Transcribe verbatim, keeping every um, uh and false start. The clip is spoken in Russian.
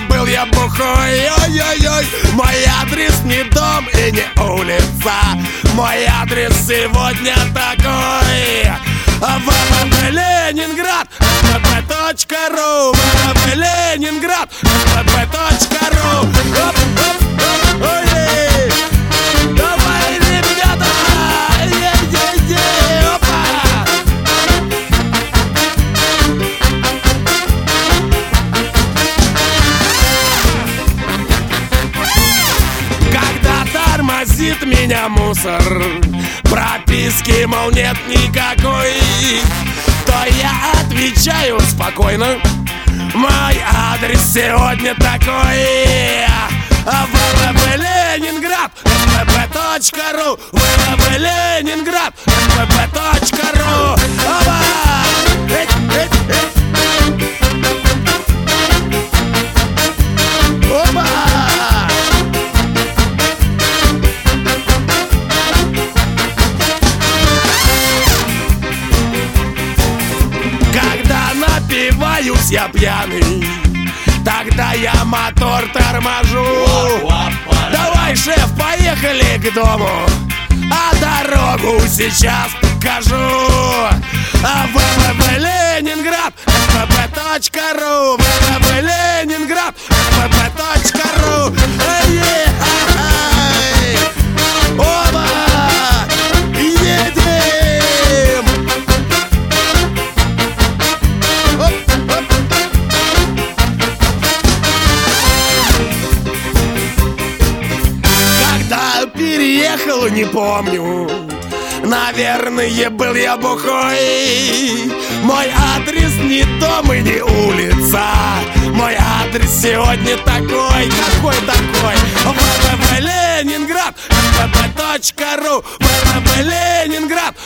был я бухой. Ой-ой-ой, мой адрес не дом и не улица. Мой адрес сегодня такой: ВВП Ленинград, ВВП.ру, ВВП Ленинград, ВВП.ру. Ой, давай, ребята, е-е-е, опа! Когда тормозит меня мусор, прописки, мол, нет никакой, то я отвечаю спокойно: мой адрес сегодня такой: ВВП Ленинград, ВВП.ру, ВВП Ленинград, ВВП.ру. Оба! Эть, эть, эть. Оба! Когда напиваюсь я пьяный, тогда я мотор торможу. Давай, шеф, поехали к дому, а дорогу сейчас покажу. ВВП Ленинград, ВВП.ру, ВВП Ленинград, ВВП.ру. Оба! Едем! Оп, оп. Когда переехал, не помню, наверное, был я бухой. Мой адрес не дом и не улица. Мой адрес сегодня такой. Какой такой? ВВП Ленинград, ВВП.ру, ВВП Ленинград,